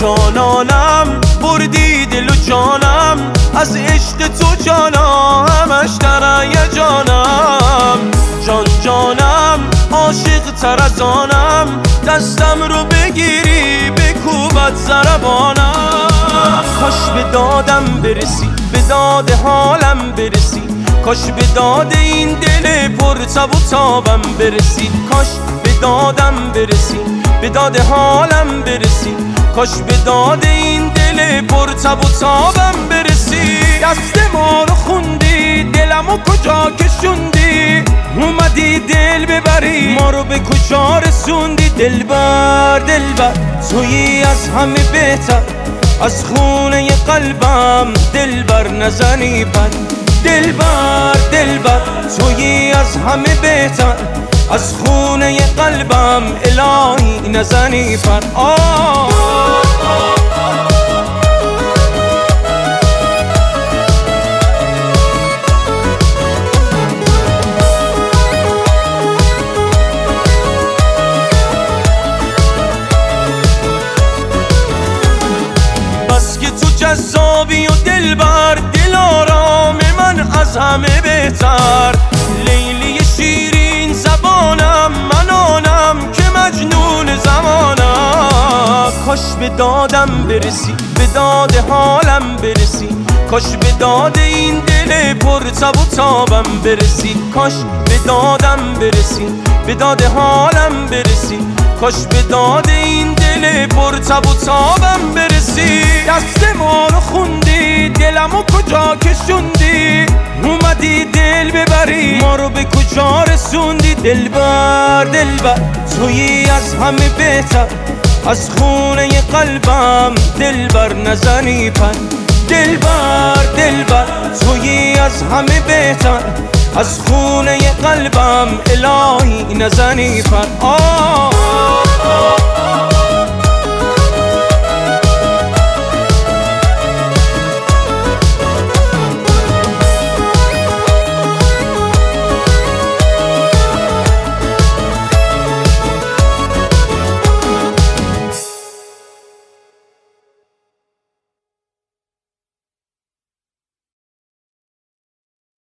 جانانم بردی دل و جانم، از عشق تو جانا همش در هیجانم. جان جانم عاشق تر از آنم، دستم رو بگیری بکوبت ضربانم. کاش به دادم برسی، به داد حالم برسی، کاش به داد این دل پر تب و تابم برسی. کاش به دادم برسی، به داد حالم برسی، کاش به داد این دل پر تب و تابم برسی. دست ما رو خوندی، دلمو کجا کشوندی، اومدی دل ببری ما رو به کجا رسوندی. دلبر دلبر تویی از همه بهتر، از خونه قلبم دلبر نزنی پر. دلبر دلبر تویی از همه بهتر، از خونه قلبم الهی نزنی پر. بس که تو جذابی و دلبر، دل آرام من از همه بهتر. لیلی شیرین زبانم، من آنم که مجنون زمانم. کاش به دادم برسی، به داد حالم برسی، کاش به داد این دل پر تب و تابم برسی. کاش به دادم برسی، به داد حالم برسی، کاش به داد این دل پر تب و تابم برسی. دست ما رو خوندی، دلمو کجا کشوندی، اومدی دل ببری ما رو به کجا رسوندی. دلبر دلبر تویی از همه بهتر، از خونه قلبم دلبر نزنی پر. دلبر دلبر تویی از همه بهتر، از خونه قلبم الهی نزنی پر.